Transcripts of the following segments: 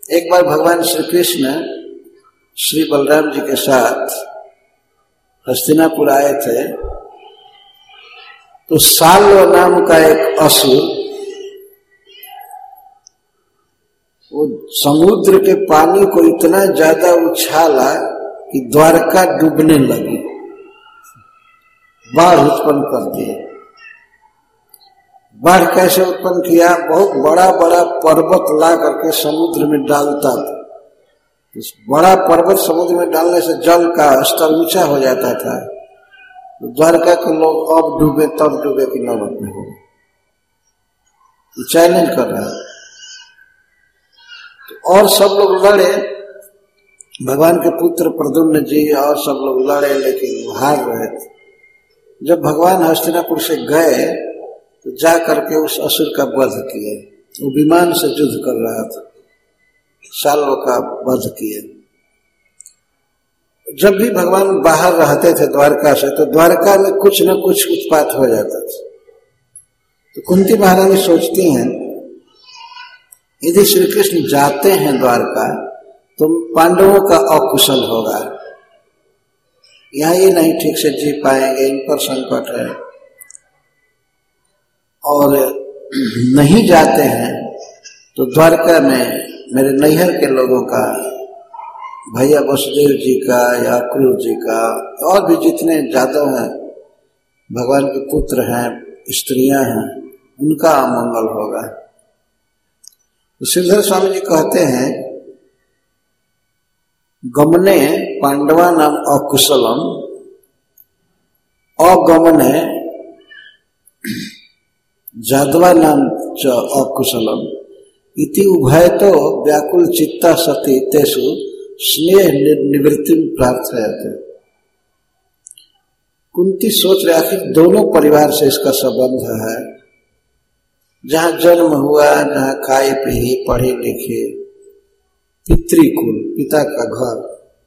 एक बार भगवान श्री कृष्ण श्री बलराम जी के साथ हस्तिनापुर आए थे, तो साल्व नाम का एक असुर वो समुद्र के पानी को इतना ज्यादा उछाला कि द्वारका डूबने लगी, बाढ़ उत्पन्न कर दिए। बाढ़ कैसे उत्पन्न किया? बहुत बड़ा बड़ा पर्वत ला करके समुद्र में डालता था। इस बड़ा पर्वत समुद्र में डालने से जल का स्तर ऊंचा हो जाता था। तो द्वारका के लोग अब डूबे तब डूबे की नौबत में हो, चैलेंज कर रहा है। तो और सब लोग लड़े, भगवान के पुत्र प्रद्युम्न जी और सब लोग लड़े, लेकिन हार रहे थे। जब भगवान हस्तिनापुर से गए तो जा करके उस असुर का वध किए। वो विमान से युद्ध कर रहा था, सालों का वध किए। जब भी भगवान बाहर रहते थे द्वारका से, तो द्वारका में कुछ न कुछ उत्पात हो जाता था। तो कुंती महारानी सोचती हैं, यदि श्री कृष्ण जाते हैं द्वारका तो पांडवों का अकुशल होगा, यहाँ ये नहीं ठीक से जी पाएंगे, इन पर संकट है। और नहीं जाते हैं तो द्वारका में मेरे नैहर के लोगों का, भैया वसुदेव जी का या क्रूर जी का, और भी जितने जादव हैं, भगवान के पुत्र हैं, स्त्रियां हैं, उनका अमंगल होगा। तो श्रीधर स्वामी जी कहते हैं, गमने पांडवा नाम अकुशलम अगमने जादवा नाम च अकुशलम इति उभय तो व्याकुल चित्ता सती तेषु स्नेह निवृत्ति प्रार्थयते। कुंती सोच रहे आखिर दोनों परिवार से इसका संबंध है, जहां जन्म हुआ, जहां खाए पी पढ़े लिखे, पितृकुल, पिता का घर।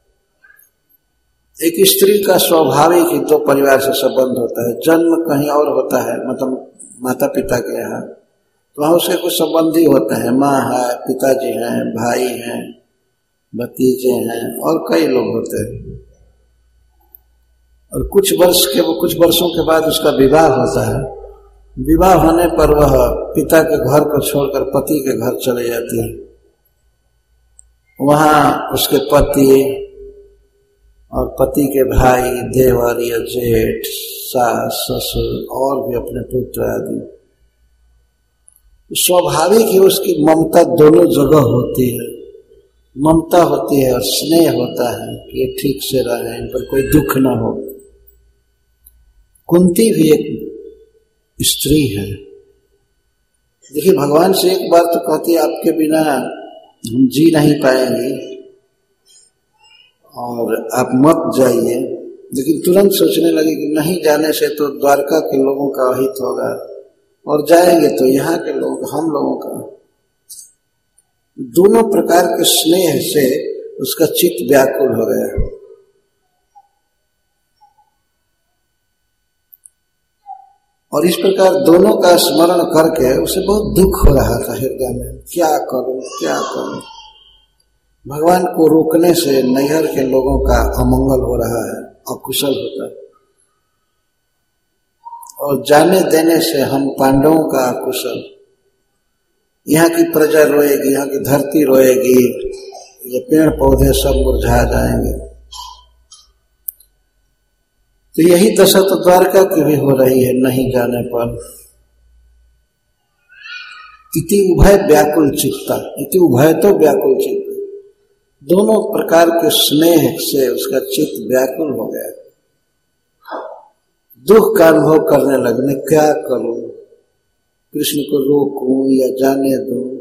एक स्त्री का स्वाभाविक ही दो परिवार से संबंध होता है। जन्म कहीं और होता है, मतलब माता पिता के यहाँ, तो वहां उसके कुछ संबंधी होते हैं, माँ है, पिताजी हैं, भाई हैं, भतीजे हैं, और कई लोग होते हैं। और कुछ वर्षों के बाद उसका विवाह होता है। विवाह होने पर वह पिता के घर को छोड़कर पति के घर चले जाती है। वहां उसके पति और पति के भाई, देवर या जेठ, सास, ससुर और भी अपने पुत्र आदि, स्वाभाविक ही उसकी ममता दोनों जगह होती है। ममता होती है और स्नेह होता है कि ये ठीक से रहे, इन पर कोई दुख न हो। कुंती भी एक स्त्री है। देखिए, भगवान से एक बार तो कहती है, आपके बिना हम जी नहीं पाएंगे और आप मत जाइए। लेकिन तुरंत सोचने लगी कि नहीं जाने से तो द्वारका के लोगों का अहित होगा, और जाएंगे तो यहाँ के लोग, हम लोगों का। दोनों प्रकार के स्नेह से उसका चित्त व्याकुल हो गया। और इस प्रकार दोनों का स्मरण करके उसे बहुत दुख हो रहा था हृदय में, क्या करूं क्या करूं। भगवान को रोकने से नैहर के लोगों का अमंगल हो रहा है, अकुशल होता है, और जाने देने से हम पांडवों का अकुशल। यहाँ की प्रजा रोएगी, यहाँ की धरती रोएगी, ये पेड़ पौधे सब मुरझा जाएंगे। तो यही दशा तो द्वारका की भी हो रही है नहीं जाने पर। इति उभय व्याकुल चित्ता, इति उभय तो व्याकुल चित्त, दोनों प्रकार के स्नेह से उसका चित्त व्याकुल हो गया। दुख का अनुभव करने लगने, क्या करूं, कृष्ण को रोकूं या जाने दूं।